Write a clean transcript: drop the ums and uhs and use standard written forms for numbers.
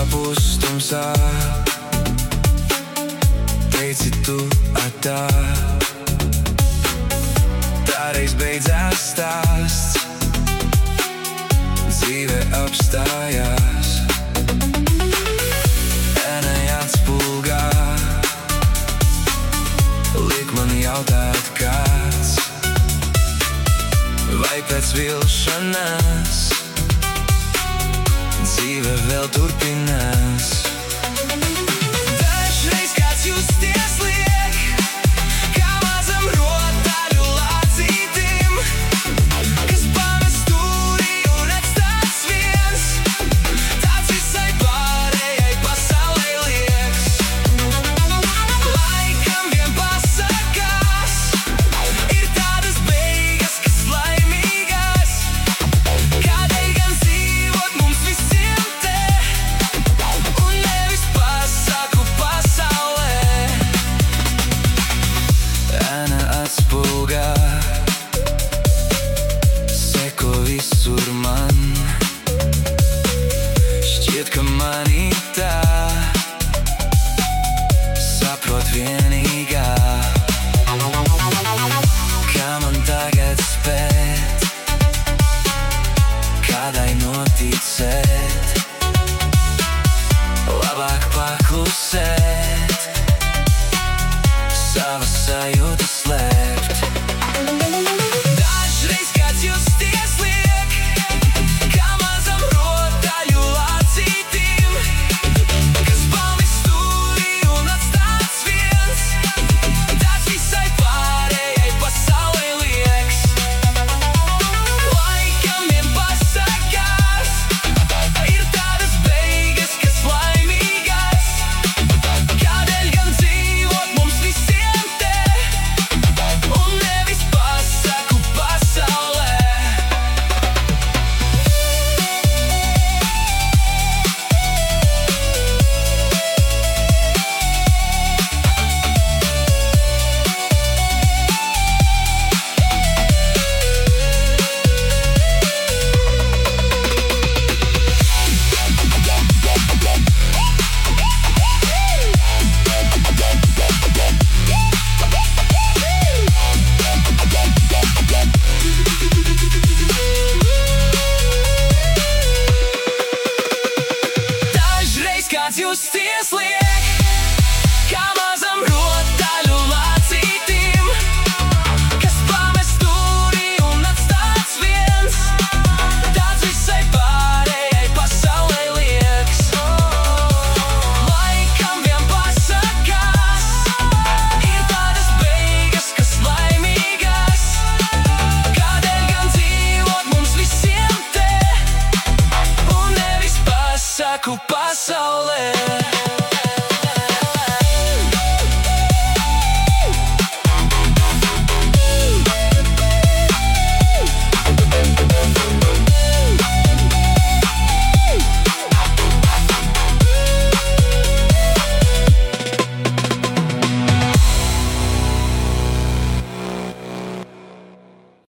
pustumsā. Teici tu atā, tā reiz beidzās stāsts, dzīve apstājās. Ēnai atspulgā, liek man jautāt kāds, vai pēc vilšanās dzīve vēl turpinās. Dažreiz kāds justies liek, kā mazam rotaļu lācītim, kas pamest stūrī un atstāts viens, tāds visai pārējai pasaulei liekas. Laikam vien pasakās, ir tādas beigas, kas laimīgās, kādēļ gan dzīvot mums visiem te, un nevis pasaku pasaulē. Ēna atspulgā, seko visur man, šķiet, ka manī tā saprot vienīgā. Kā man tagad spēt, kādai noticēt, labāk paklusēt, savas sajūtas slēpt.